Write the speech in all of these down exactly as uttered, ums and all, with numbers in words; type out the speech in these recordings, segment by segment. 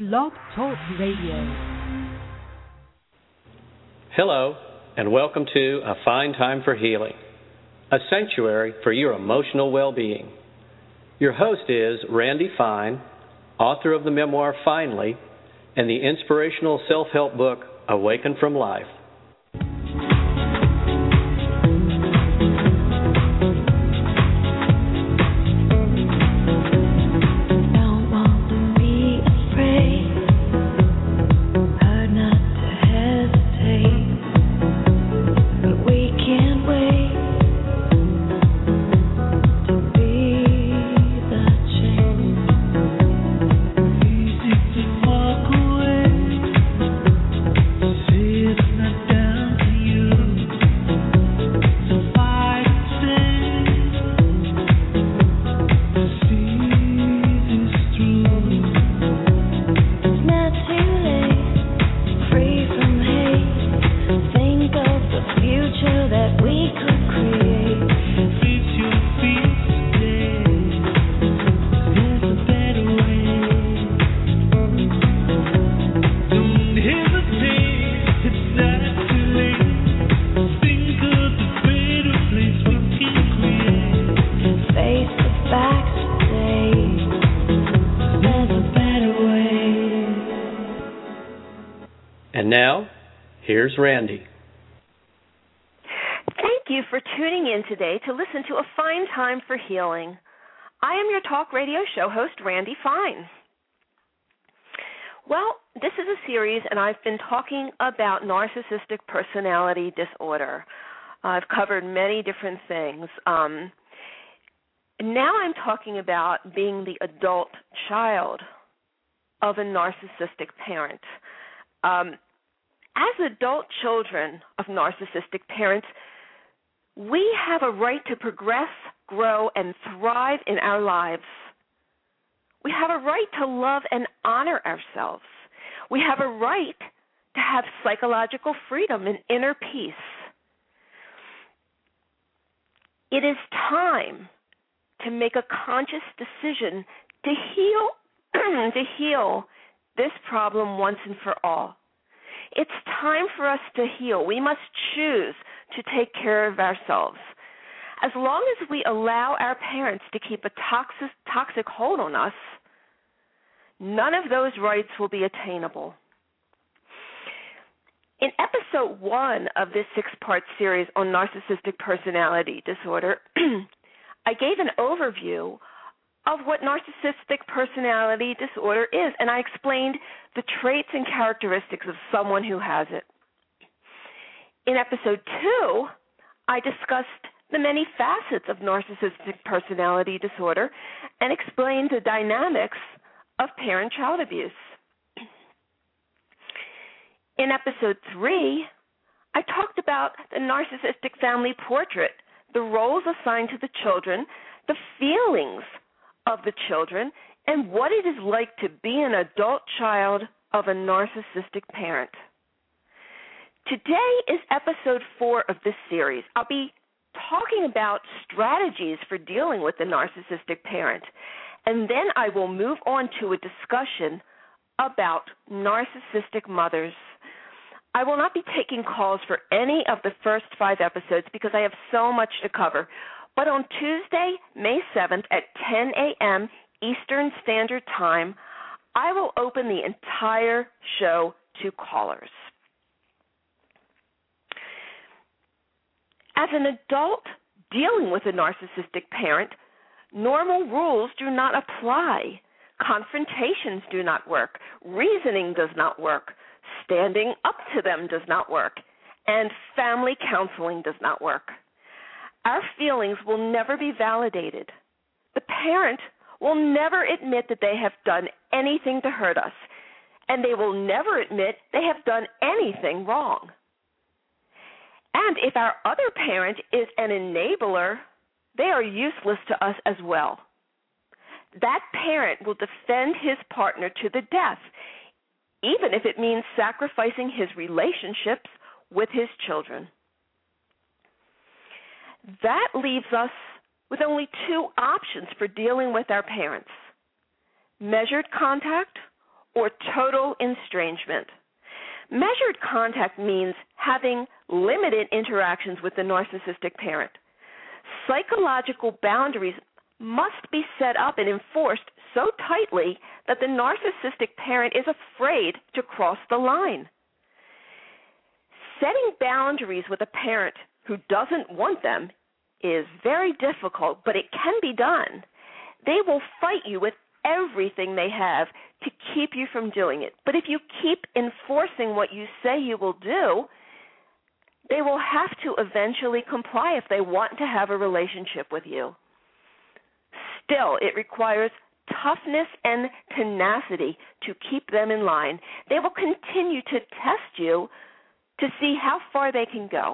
Blog Talk Radio. Hello, and welcome to A Fine Time for Healing, a sanctuary for your emotional well-being. Your host is Randy Fine, author of the memoir Finally and the inspirational self-help book Awaken from Life. Now, here's Randy. Thank you for tuning in today to listen to A Fine Time for Healing. I am your talk radio show host, Randy Fine. Well, this is a series, and I've been talking about narcissistic personality disorder. I've covered many different things. Um, now I'm talking about being the adult child of a narcissistic parent. Um, As adult children of narcissistic parents, we have a right to progress, grow, and thrive in our lives. We have a right to love and honor ourselves. We have a right to have psychological freedom and inner peace. It is time to make a conscious decision to heal, to heal this problem once and for all. It's time for us to heal. We must choose to take care of ourselves. As long as we allow our parents to keep a toxic, toxic hold on us, none of those rights will be attainable. In episode one of this six-part series on narcissistic personality disorder, I gave an overview of what narcissistic personality disorder is, and I explained the traits and characteristics of someone who has it. In episode two, I discussed the many facets of narcissistic personality disorder and explained the dynamics of parent-child abuse. In episode three, I talked about the narcissistic family portrait, the roles assigned to the children, the feelings of the children, and what it is like to be an adult child of a narcissistic parent. Today is episode four of this series. I'll be talking about strategies for dealing with the narcissistic parent, and then I will move on to a discussion about narcissistic mothers. I will not be taking calls for any of the first five episodes because I have so much to cover. But on Tuesday, May seventh at ten a.m. Eastern Standard Time, I will open the entire show to callers. As an adult dealing with a narcissistic parent, normal rules do not apply. Confrontations do not work. Reasoning does not work. Standing up to them does not work. And family counseling does not work. Our feelings will never be validated. The parent will never admit that they have done anything to hurt us, and they will never admit they have done anything wrong. And if our other parent is an enabler, they are useless to us as well. That parent will defend his partner to the death, even if it means sacrificing his relationships with his children. That leaves us with only two options for dealing with our parents: measured contact or total estrangement. Measured contact means having limited interactions with the narcissistic parent. Psychological boundaries must be set up and enforced so tightly that the narcissistic parent is afraid to cross the line. Setting boundaries with a parent who doesn't want them is very difficult, but it can be done. They will fight you with everything they have to keep you from doing it. But if you keep enforcing what you say you will do, they will have to eventually comply if they want to have a relationship with you. Still, it requires toughness and tenacity to keep them in line. They will continue to test you to see how far they can go.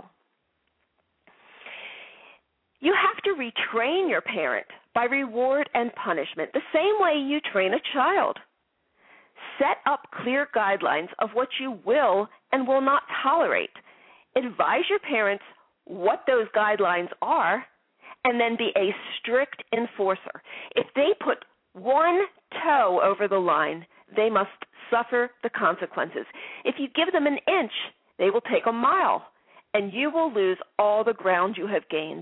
You have to retrain your parent by reward and punishment, the same way you train a child. Set up clear guidelines of what you will and will not tolerate. Advise your parents what those guidelines are, and then be a strict enforcer. If they put one toe over the line, they must suffer the consequences. If you give them an inch, they will take a mile, and you will lose all the ground you have gained.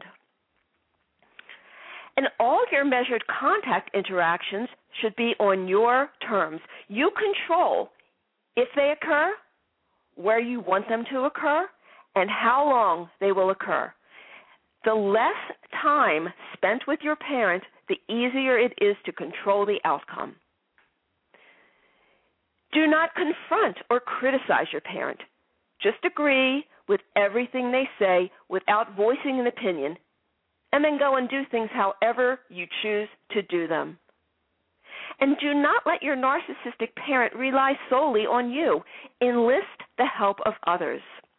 And all your measured contact interactions should be on your terms. You control if they occur, where you want them to occur, and how long they will occur. The less time spent with your parent, the easier it is to control the outcome. Do not confront or criticize your parent. Just agree with everything they say without voicing an opinion, and then go and do things however you choose to do them. And do not let your narcissistic parent rely solely on you. Enlist the help of others.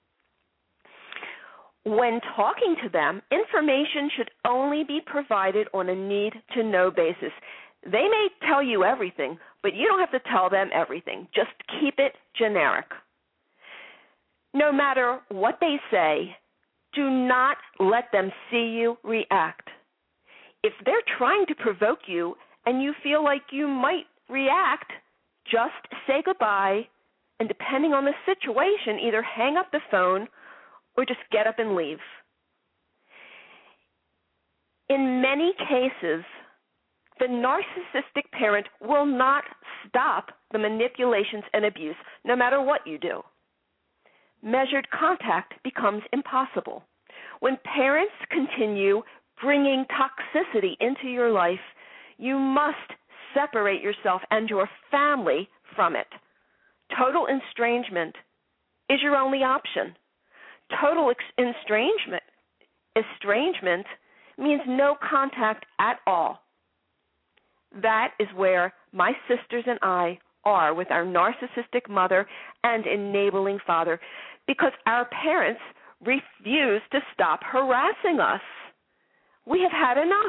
When talking to them, information should only be provided on a need-to-know basis. They may tell you everything, but you don't have to tell them everything. Just keep it generic. No matter what they say, do not let them see you react. If they're trying to provoke you and you feel like you might react, just say goodbye, and depending on the situation, either hang up the phone or just get up and leave. In many cases, the narcissistic parent will not stop the manipulations and abuse, no matter what you do. Measured contact becomes impossible. When parents continue bringing toxicity into your life, you must separate yourself and your family from it. Total estrangement is your only option. Total ex- estrangement, estrangement means no contact at all. That is where my sisters and I are with our narcissistic mother and enabling father, because our parents refuse to stop harassing us. We have had enough.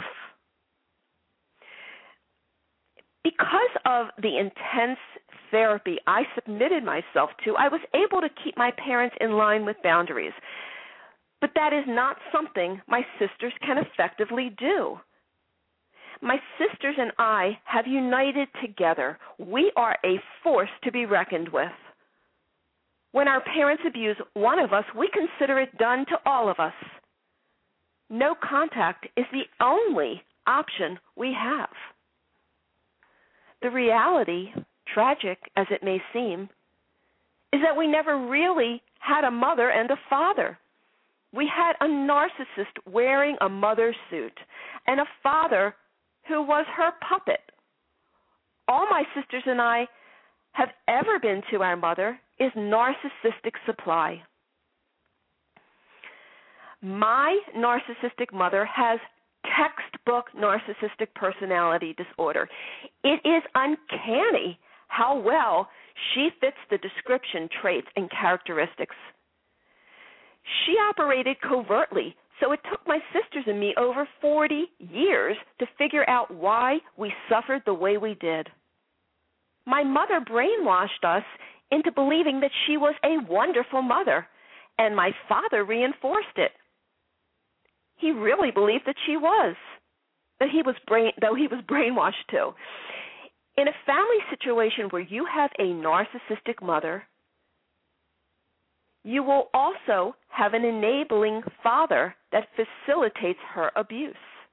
Because of the intense therapy I submitted myself to, I was able to keep my parents in line with boundaries. But that is not something my sisters can effectively do. My sisters and I have united together. We are a force to be reckoned with. When our parents abuse one of us, we consider it done to all of us. No contact is the only option we have. The reality, tragic as it may seem, is that we never really had a mother and a father. We had a narcissist wearing a mother's suit and a father who was her puppet. All my sisters and I have ever been to our mother is narcissistic supply. My narcissistic mother has textbook narcissistic personality disorder. It is uncanny how well she fits the description, traits, and characteristics. She operated covertly, so it took my sisters and me over forty years to figure out why we suffered the way we did. My mother brainwashed us into believing that she was a wonderful mother, and my father reinforced it. He really believed that she was, that he was brain, though he was brainwashed too. In a family situation where you have a narcissistic mother, you will also have an enabling father that facilitates her abuse.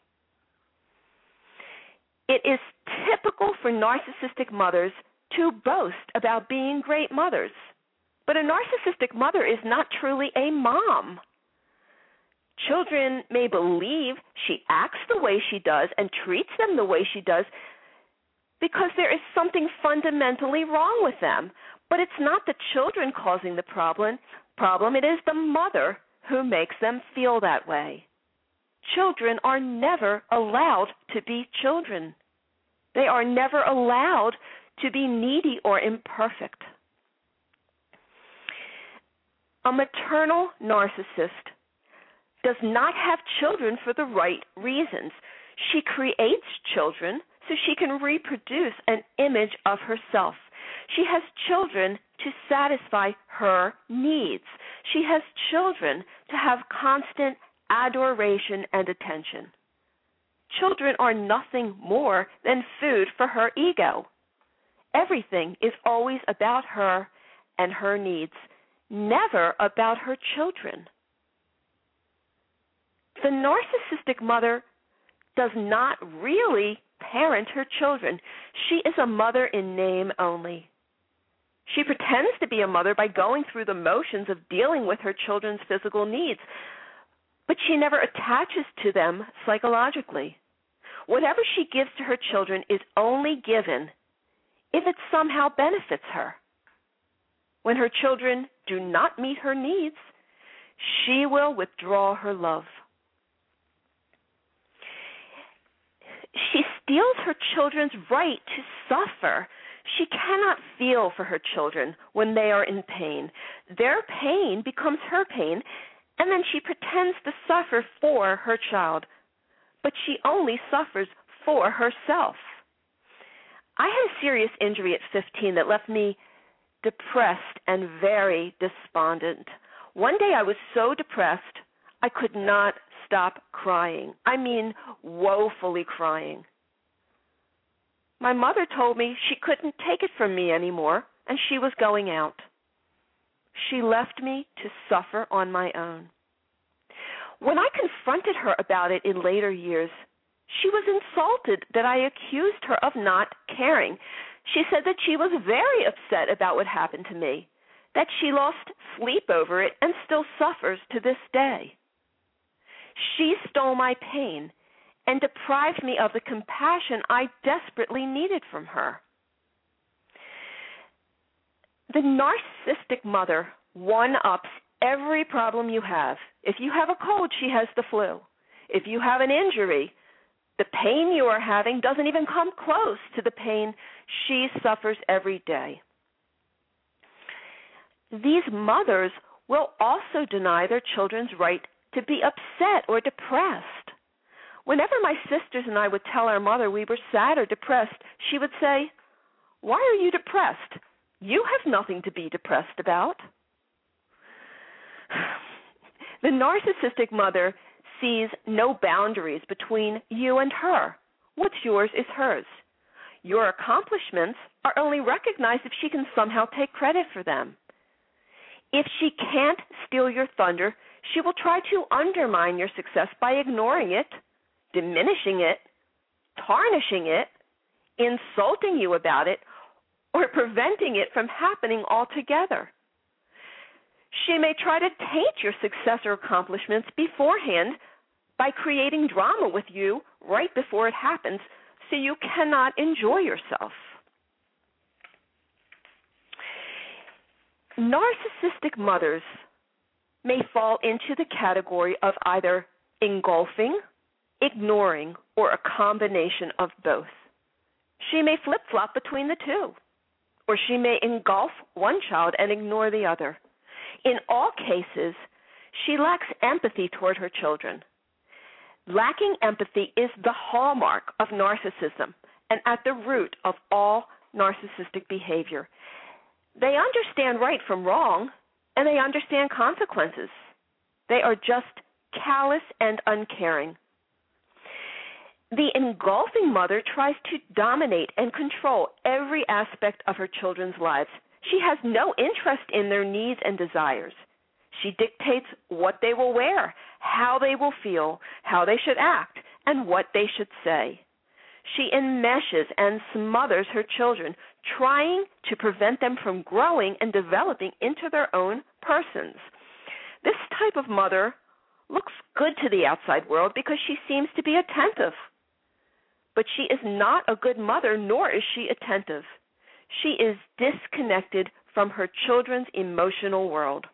It is typical for narcissistic mothers to boast about being great mothers, but a narcissistic mother is not truly a mom. Children may believe she acts the way she does and treats them the way she does because there is something fundamentally wrong with them. But it's not the children causing the problem. Problem. It is the mother who makes them feel that way. Children are never allowed to be children. They are never allowed to be needy or imperfect. A maternal narcissist does not have children for the right reasons. She creates children so she can reproduce an image of herself. She has children to satisfy her needs. She has children to have constant adoration and attention. Children are nothing more than food for her ego. Everything is always about her and her needs, never about her children. The narcissistic mother does not really parent her children. She is a mother in name only. She pretends to be a mother by going through the motions of dealing with her children's physical needs, but she never attaches to them psychologically. Whatever she gives to her children is only given if it somehow benefits her. When her children do not meet her needs, she will withdraw her love. She steals her children's right to suffer. She cannot feel for her children when they are in pain. Their pain becomes her pain, and then she pretends to suffer for her child. But she only suffers for herself. I had a serious injury at fifteen that left me depressed and very despondent. One day I was so depressed I could not stop crying. I mean, woefully crying. My mother told me she couldn't take it from me anymore, and she was going out. She left me to suffer on my own. When I confronted her about it in later years, she was insulted that I accused her of not caring. She said that she was very upset about what happened to me, that she lost sleep over it and still suffers to this day. She stole my pain and deprived me of the compassion I desperately needed from her. The narcissistic mother one-ups every problem you have. If you have a cold, she has the flu. If you have an injury, the pain you are having doesn't even come close to the pain she suffers every day. These mothers will also deny their children's right to be upset or depressed. Whenever my sisters and I would tell our mother we were sad or depressed, she would say, "Why are you depressed? You have nothing to be depressed about." The narcissistic mother sees no boundaries between you and her. What's yours is hers. Your accomplishments are only recognized if she can somehow take credit for them. If she can't steal your thunder, she will try to undermine your success by ignoring it, diminishing it, tarnishing it, insulting you about it, or preventing it from happening altogether. She may try to taint your success or accomplishments beforehand by creating drama with you right before it happens so you cannot enjoy yourself. Narcissistic mothers may fall into the category of either engulfing, ignoring, or a combination of both. She may flip-flop between the two, or she may engulf one child and ignore the other. In all cases, she lacks empathy toward her children. Lacking empathy is the hallmark of narcissism and at the root of all narcissistic behavior. They understand right from wrong, and they understand consequences. They are just callous and uncaring. The engulfing mother tries to dominate and control every aspect of her children's lives. She has no interest in their needs and desires. She dictates what they will wear, how they will feel, how they should act, and what they should say. She enmeshes and smothers her children, trying to prevent them from growing and developing into their own persons. This type of mother looks good to the outside world because she seems to be attentive. But she is not a good mother, nor is she attentive. She is disconnected from her children's emotional world.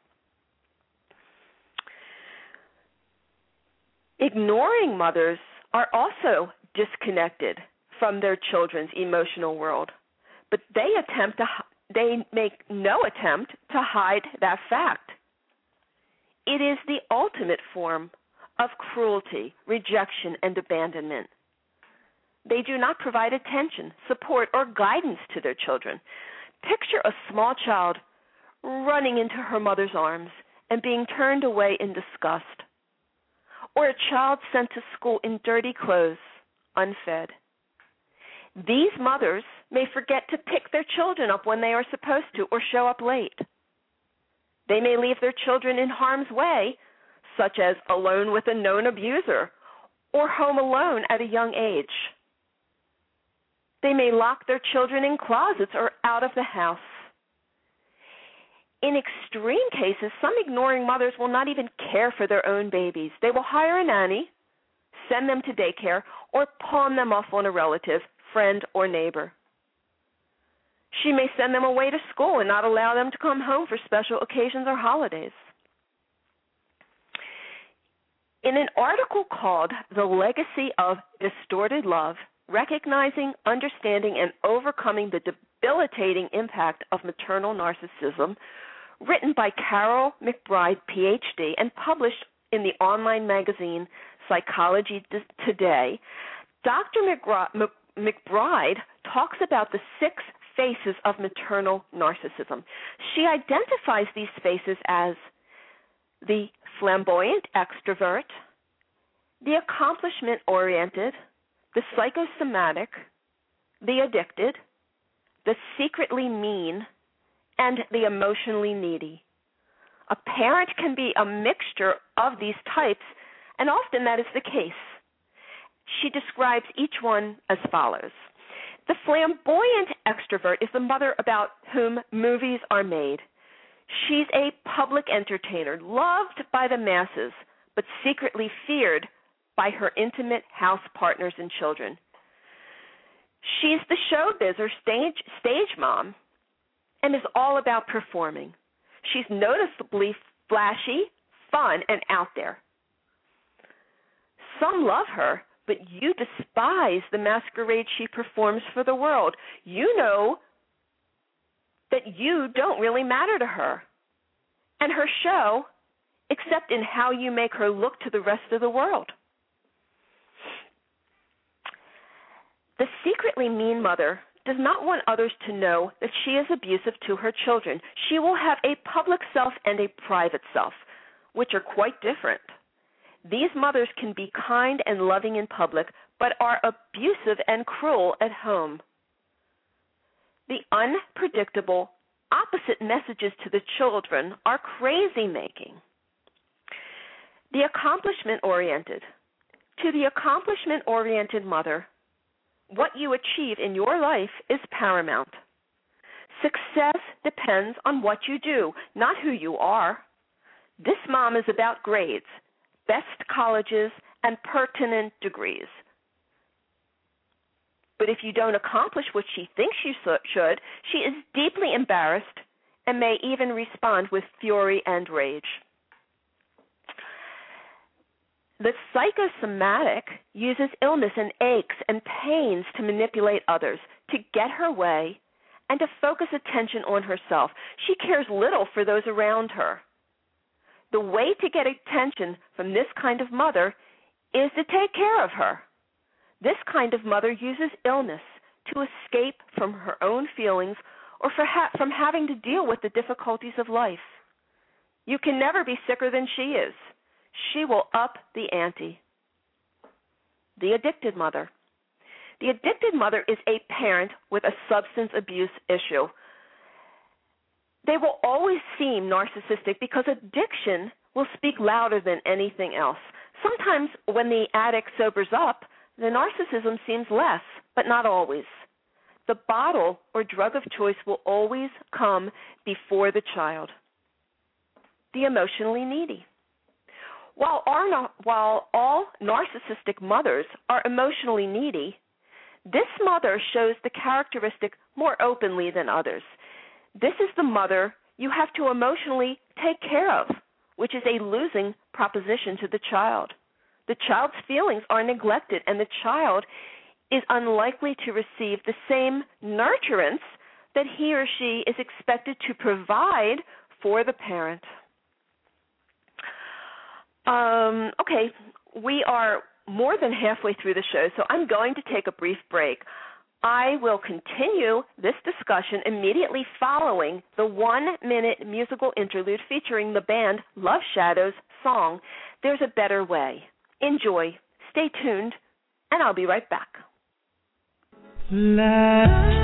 Ignoring mothers are also disconnected from their children's emotional world, but they attempt to they make no attempt to hide that fact. It is the ultimate form of cruelty, rejection, and abandonment. They do not provide attention, support, or guidance to their children. Picture a small child running into her mother's arms and being turned away in disgust, or a child sent to school in dirty clothes, unfed. These mothers may forget to pick their children up when they are supposed to or show up late. They may leave their children in harm's way, such as alone with a known abuser or home alone at a young age. They may lock their children in closets or out of the house. In extreme cases, some ignoring mothers will not even care for their own babies. They will hire a nanny, send them to daycare, or pawn them off on a relative, friend, or neighbor. She may send them away to school and not allow them to come home for special occasions or holidays. In an article called The Legacy of Distorted Love, Recognizing, Understanding, and Overcoming the Debilitating Impact of Maternal Narcissism, written by Carol McBride, P H D, and published in the online magazine Psychology Today, Doctor McBride talks about the six faces of maternal narcissism. She identifies these faces as the flamboyant extrovert, the accomplishment-oriented, the psychosomatic, the addicted, the secretly mean, and the emotionally needy. A parent can be a mixture of these types, and often that is the case. She describes each one as follows. The flamboyant extrovert is the mother about whom movies are made. She's a public entertainer, loved by the masses, but secretly feared by her intimate house partners and children. She's the showbiz or stage, stage mom and is all about performing. She's noticeably flashy, fun, and out there. Some love her, but you despise the masquerade she performs for the world. You know that you don't really matter to her and her show, except in how you make her look to the rest of the world. The secretly mean mother does not want others to know that she is abusive to her children. She will have a public self and a private self, which are quite different. These mothers can be kind and loving in public, but are abusive and cruel at home. The unpredictable, opposite messages to the children are crazy-making. The accomplishment-oriented. To the accomplishment-oriented mother, what you achieve in your life is paramount. Success depends on what you do, not who you are. This mom is about grades, best colleges, and pertinent degrees. But if you don't accomplish what she thinks you should, she is deeply embarrassed and may even respond with fury and rage. The psychosomatic uses illness and aches and pains to manipulate others, to get her way, and to focus attention on herself. She cares little for those around her. The way to get attention from this kind of mother is to take care of her. This kind of mother uses illness to escape from her own feelings or for ha- from having to deal with the difficulties of life. You can never be sicker than she is. She will up the ante. the addicted mother. The addicted mother is a parent with a substance abuse issue. They will always seem narcissistic because addiction will speak louder than anything else. Sometimes when the addict sobers up, the narcissism seems less, but not always. The bottle or drug of choice will always come before the child. The emotionally needy. While, our, while all narcissistic mothers are emotionally needy, this mother shows the characteristic more openly than others. This is the mother you have to emotionally take care of, which is a losing proposition to the child. The child's feelings are neglected, and the child is unlikely to receive the same nurturance that he or she is expected to provide for the parent. Um, okay, we are more than halfway through the show, so I'm going to take a brief break. I will continue this discussion immediately following the one-minute musical interlude featuring the band Love Shadow's song, There's a Better Way. Enjoy, stay tuned, and I'll be right back. La-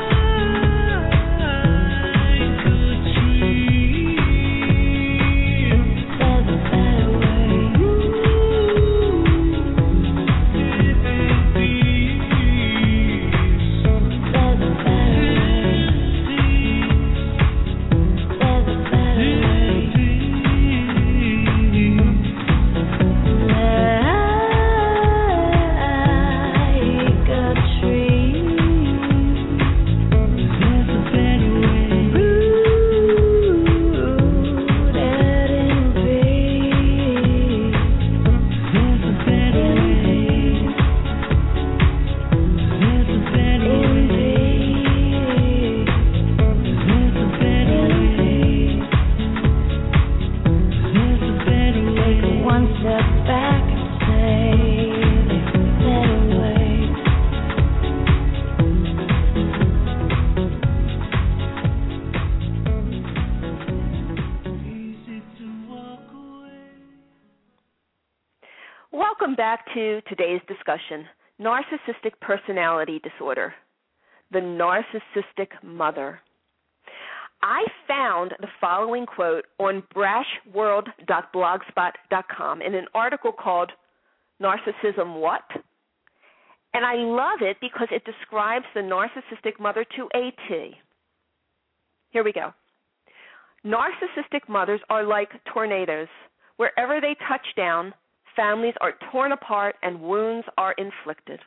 Welcome back to today's discussion, narcissistic personality disorder, the narcissistic mother. I found the following quote on brash world dot blogspot dot com in an article called Narcissism What? And I love it because it describes the narcissistic mother to a T. Here we go. Narcissistic mothers are like tornadoes. Wherever they touch down, families are torn apart and wounds are inflicted.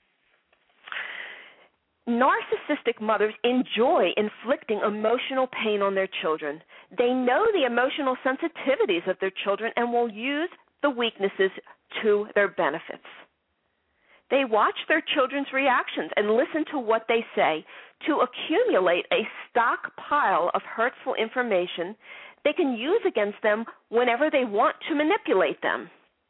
Narcissistic mothers enjoy inflicting emotional pain on their children. They know the emotional sensitivities of their children and will use the weaknesses to their benefits. They watch their children's reactions and listen to what they say to accumulate a stockpile of hurtful information they can use against them whenever they want to manipulate them.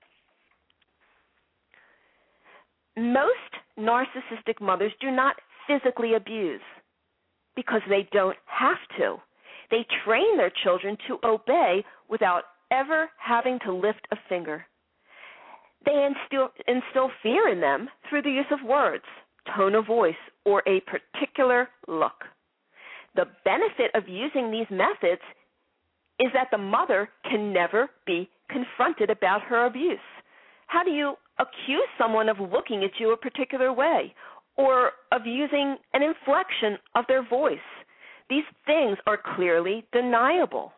Most narcissistic mothers do not physically abuse because they don't have to. They train their children to obey without ever having to lift a finger. They instill, instill fear in them through the use of words, tone of voice, or a particular look. The benefit of using these methods is that the mother can never be confronted about her abuse. How do you accuse someone of looking at you a particular way or of using an inflection of their voice? These things are clearly deniable.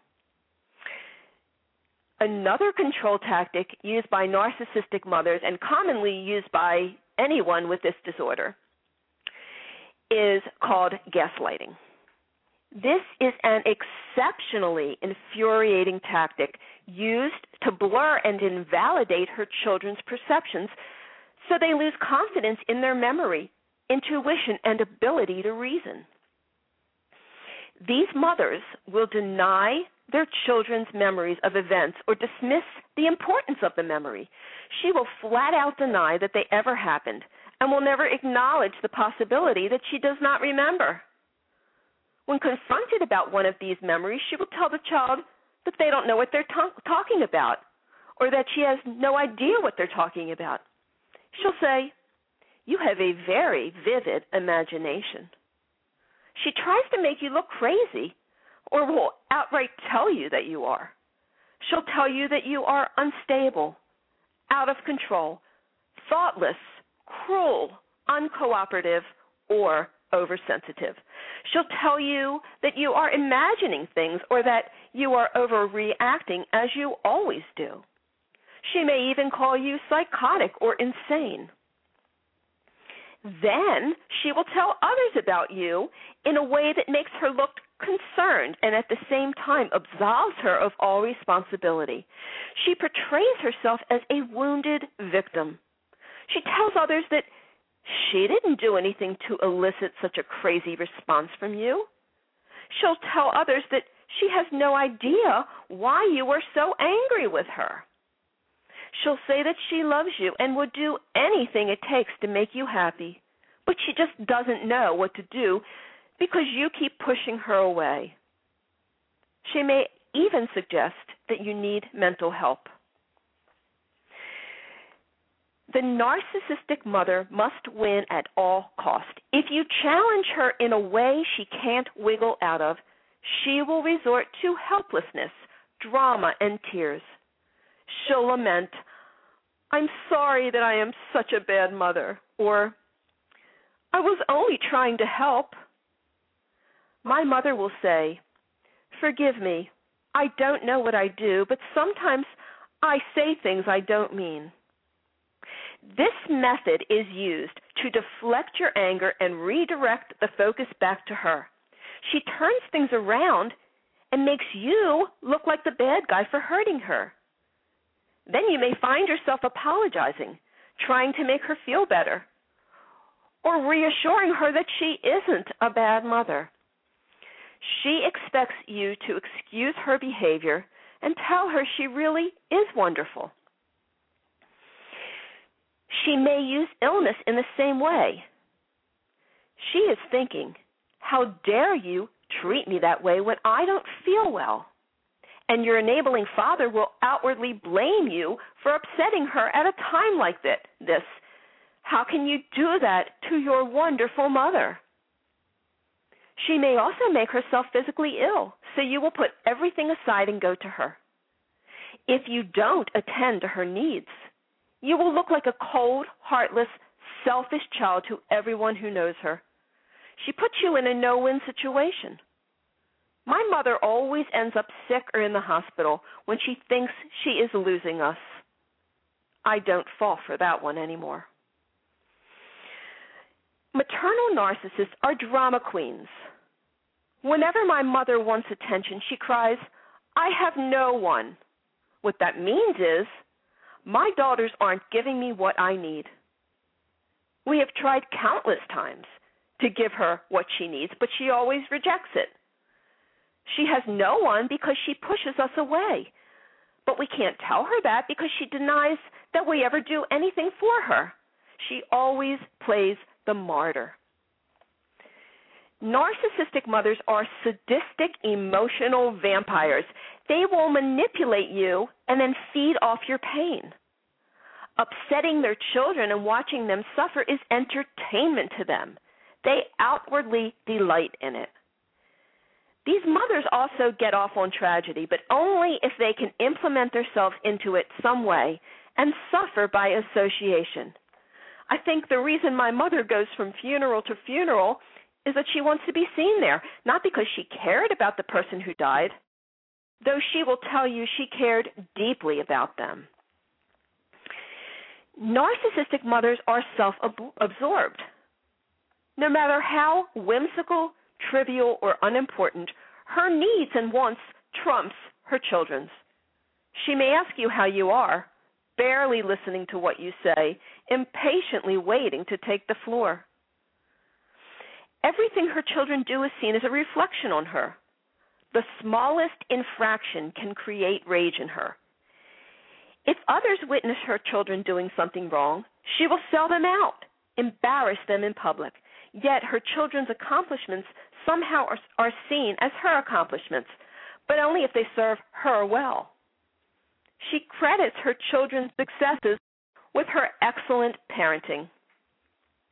Another control tactic used by narcissistic mothers and commonly used by anyone with this disorder is called gaslighting. This is an exceptionally infuriating tactic used to blur and invalidate her children's perceptions so they lose confidence in their memory, intuition, and ability to reason. These mothers will deny their children's memories of events or dismiss the importance of the memory. She will flat out deny that they ever happened and will never acknowledge the possibility that she does not remember. When confronted about one of these memories, she will tell the child that they don't know what they're ta- talking about or that she has no idea what they're talking about. She'll say, You have a very vivid imagination. She tries to make you look crazy or will outright tell you that you are. She'll tell you that you are unstable, out of control, thoughtless, cruel, uncooperative, or oversensitive. She'll tell you that you are imagining things or that you are overreacting as you always do. She may even call you psychotic or insane. Then she will tell others about you in a way that makes her look concerned and at the same time absolves her of all responsibility. She portrays herself as a wounded victim. She tells others that she didn't do anything to elicit such a crazy response from you. She'll tell others that she has no idea why you are so angry with her. She'll say that she loves you and would do anything it takes to make you happy, but she just doesn't know what to do because you keep pushing her away. She may even suggest that you need mental help. The narcissistic mother must win at all cost. If you challenge her in a way she can't wiggle out of, she will resort to helplessness, drama, and tears. She'll lament, "I'm sorry that I am such a bad mother," or "I was only trying to help." My mother will say, "Forgive me, I don't know what I do, but sometimes I say things I don't mean." This method is used to deflect your anger and redirect the focus back to her. She turns things around and makes you look like the bad guy for hurting her. Then you may find yourself apologizing, trying to make her feel better, or reassuring her that she isn't a bad mother. She expects you to excuse her behavior and tell her she really is wonderful. She may use illness in the same way. She is thinking, "How dare you treat me that way when I don't feel well?" And your enabling father will outwardly blame you for upsetting her at a time like that. This, "How can you do that to your wonderful mother?" She may also make herself physically ill, so you will put everything aside and go to her. If you don't attend to her needs, you will look like a cold, heartless, selfish child to everyone who knows her. She puts you in a no-win situation. My mother always ends up sick or in the hospital when she thinks she is losing us. I don't fall for that one anymore. Maternal narcissists are drama queens. Whenever my mother wants attention, she cries, "I have no one." What that means is, my daughters aren't giving me what I need. We have tried countless times to give her what she needs, but she always rejects it. She has no one because she pushes us away. But we can't tell her that because she denies that we ever do anything for her. She always plays the martyr. Narcissistic mothers are sadistic, emotional vampires. They will manipulate you and then feed off your pain. Upsetting their children and watching them suffer is entertainment to them. They outwardly delight in it. These mothers also get off on tragedy, but only if they can implement themselves into it some way and suffer by association. I think the reason my mother goes from funeral to funeral is that she wants to be seen there, not because she cared about the person who died, though she will tell you she cared deeply about them. Narcissistic mothers are self-absorbed. No matter how whimsical, trivial, or unimportant, her needs and wants trumps her children's. She may ask you how you are, barely listening to what you say, impatiently waiting to take the floor. Everything her children do is seen as a reflection on her. The smallest infraction can create rage in her. If others witness her children doing something wrong, she will sell them out, embarrass them in public. Yet her children's accomplishments somehow are, are seen as her accomplishments, but only if they serve her well. She credits her children's successes with her excellent parenting.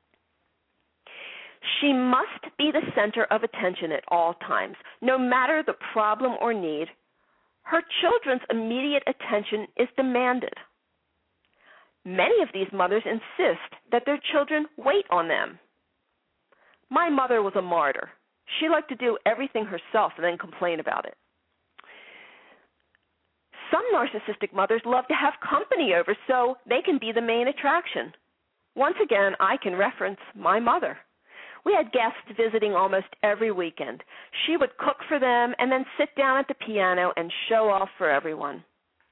She must be the center of attention at all times, no matter the problem or need. Her children's immediate attention is demanded. Many of these mothers insist that their children wait on them. My mother was a martyr. She liked to do everything herself and then complain about it. Some narcissistic mothers love to have company over so they can be the main attraction. Once again, I can reference my mother. We had guests visiting almost every weekend. She would cook for them and then sit down at the piano and show off for everyone.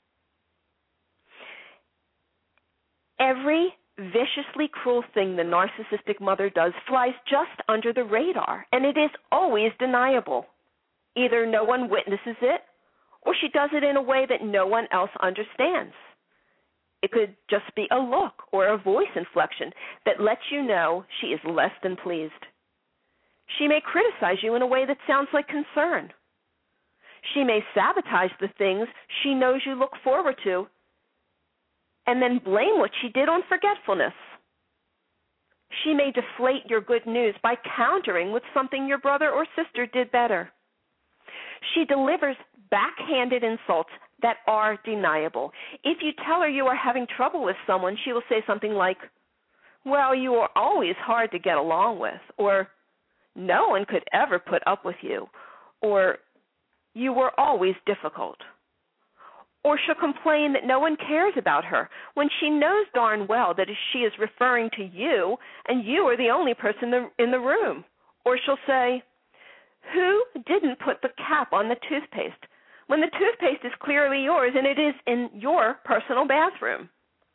Every viciously cruel thing the narcissistic mother does flies just under the radar, and it is always deniable. Either no one witnesses it, or she does it in a way that no one else understands. It could just be a look or a voice inflection that lets you know she is less than pleased. She may criticize you in a way that sounds like concern. She may sabotage the things she knows you look forward to and then blame what she did on forgetfulness. She may deflate your good news by countering with something your brother or sister did better. She delivers backhanded insults that are deniable. If you tell her you are having trouble with someone, she will say something like, well, you are always hard to get along with, or no one could ever put up with you, or you were always difficult. Or she'll complain that no one cares about her when she knows darn well that she is referring to you and you are the only person in the room. Or she'll say, who didn't put the cap on the toothpaste when the toothpaste is clearly yours and it is in your personal bathroom?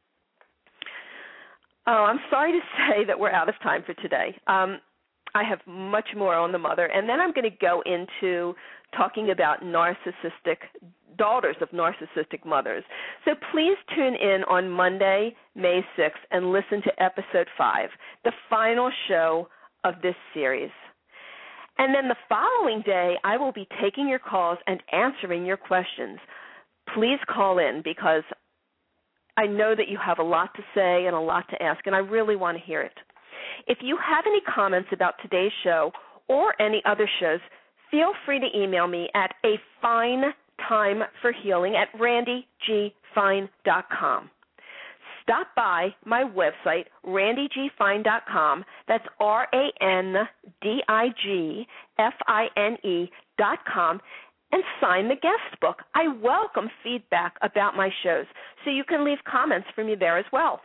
Oh, I'm sorry to say that we're out of time for today. Um, I have much more on the mother, and then I'm going to go into talking about narcissistic daughters of narcissistic mothers. So please tune in on Monday, May sixth, and listen to episode five, the final show of this series. And then the following day, I will be taking your calls and answering your questions. Please call in because I know that you have a lot to say and a lot to ask, and I really want to hear it. If you have any comments about today's show or any other shows, feel free to email me at a fine time for healing at randy g fine dot com. Stop by my website, randy g fine dot com. That's R A N D I G F I N E dot com, and sign the guest book. I welcome feedback about my shows, so you can leave comments for me there as well.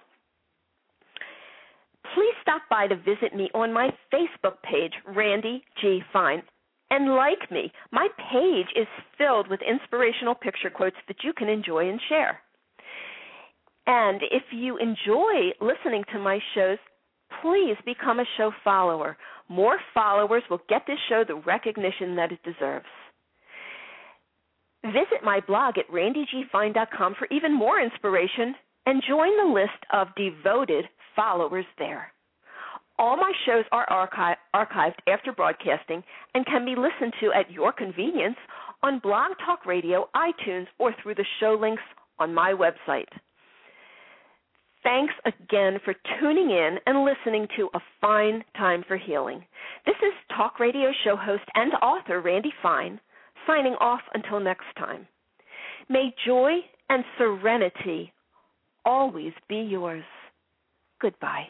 Please stop by to visit me on my Facebook page, Randy G. Fine, and like me. My page is filled with inspirational picture quotes that you can enjoy and share. And if you enjoy listening to my shows, please become a show follower. More followers will get this show the recognition that it deserves. Visit my blog at randy g fine dot com for even more inspiration and join the list of devoted followers there. All my shows are archi- archived after broadcasting and can be listened to at your convenience on Blog Talk Radio, iTunes, or through the show links on my website. Thanks again for tuning in and listening to A Fine Time for Healing. This is talk radio show host and author Randy Fine, signing off until next time. May joy and serenity always be yours. Goodbye.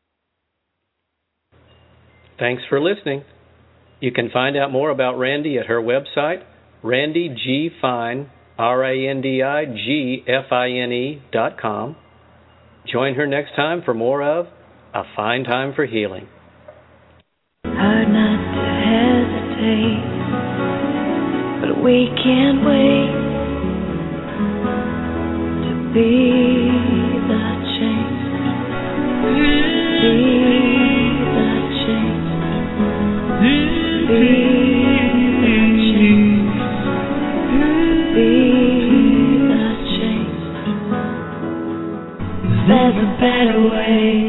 Thanks for listening. You can find out more about Randy at her website, Randy G. Fine, R A N D I G F I N E dot com. Join her next time for more of A Fine Time for Healing. Hard not to hesitate, but we can't wait to be the change. Be the change. Be the change. Be the change. There's a better way.